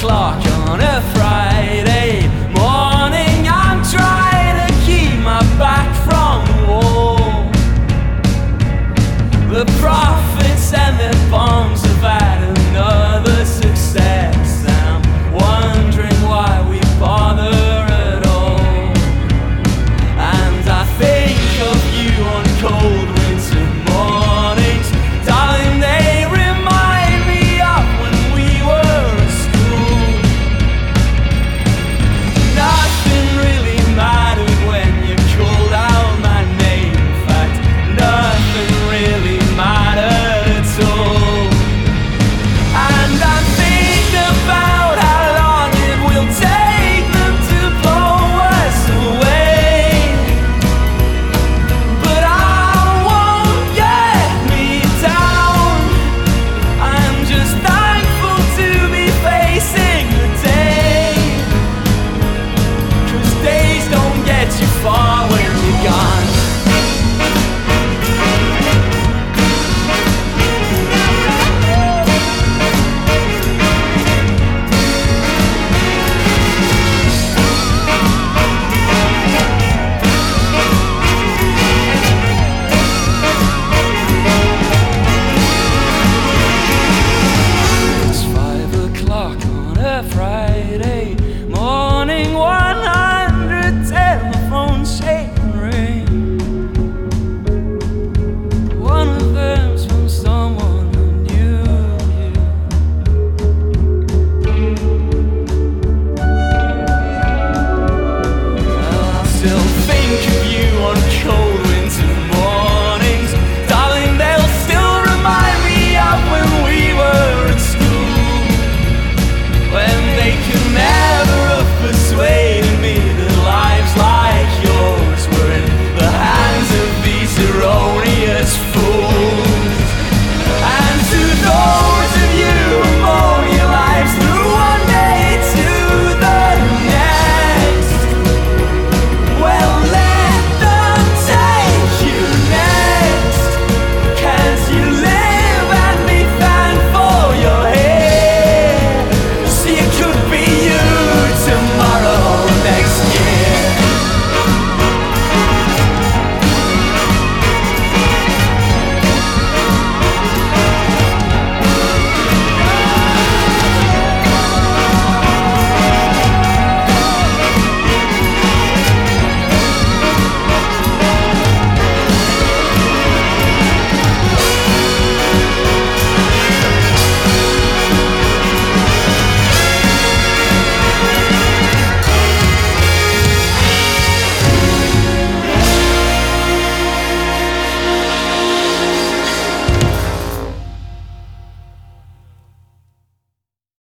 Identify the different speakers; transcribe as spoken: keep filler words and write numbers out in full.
Speaker 1: o'clock on a Friday morning. I'm trying to keep my back from the wall. The prophets and their bombs have had another success. I'm wondering why we bother at all. And I think of you on cold winter mornings, darling, they remind me of when we were at school. Nothing really mattered when you called out my name. In fact, nothing really mattered at all. And I think about how long it will take them to blow us away. But I won't get me down. I'm just thankful to be facing the day, 'cause days don't get you far when you're gone. It's five o'clock on a Friday morning.